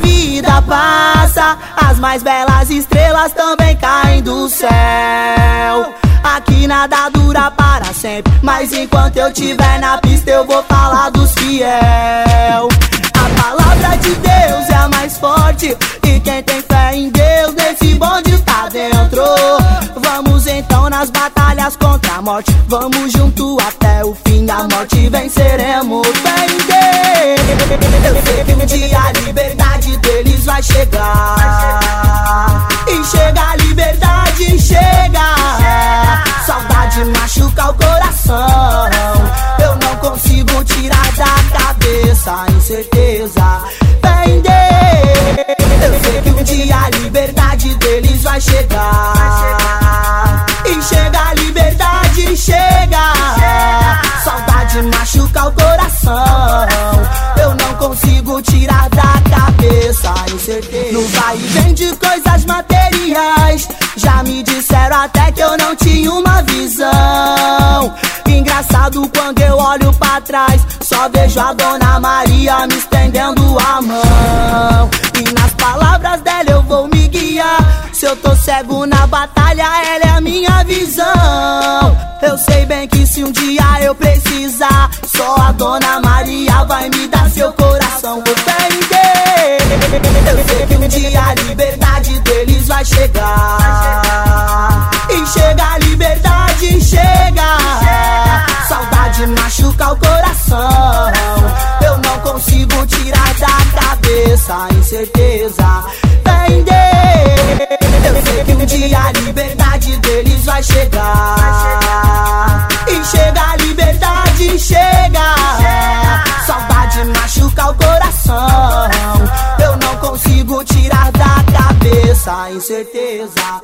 vida passa, as mais belas estrelas também caem do céu. Aqui nada dura para sempre, mas enquanto eu tiver na pista eu vou falar dos fiel. A palavra de Deus é a mais forte, e quem tem fé em Deus nesse bonde tá dentro. Vamos então nas batalhas contra a morte, vamos junto até o fim, a morte venceremos. Fé em Deus, eu sei que um dia a liberdade deles vai chegar. E chega a liberdade, chega. Saudade machuca o coração, eu não consigo tirar da cabeça a incerteza. Fé em Deus, eu sei que um dia a liberdade deles vai chegar. E chega a liberdade, chega. Saudade machuca o coração, eu não consigo tirar da cabeça a incerteza. No vai e vem de coisas materiais, já me disseram até que eu não tinha uma visão. Engraçado quando eu olho pra trás, só vejo a Dona Maria me estendendo a mão. E nas palavras dela eu vou me guiar, se eu tô cego na batalha ela é a minha visão. Eu sei bem que se um dia eu precisar, só a Dona Maria vai me dar seu coração. Com fé em Deus, eu sei que um dia a liberdade deles vai chegar. E chega a liberdade, chega. Saudade machuca o coração, eu não consigo tirar da cabeça a incerteza. Fé em Deus, eu sei que um dia a liberdade deles vai chegar. E chega a liberdade, chega. Saudade machuca o coração, eu não consigo tirar da cabeça a incerteza.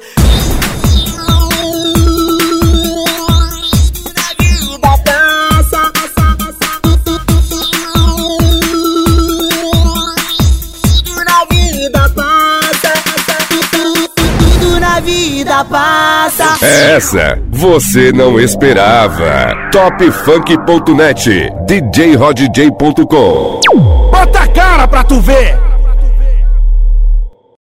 Vida passa. Essa você não esperava. Topfunk.net, djrodj.com. Bota a cara pra tu ver.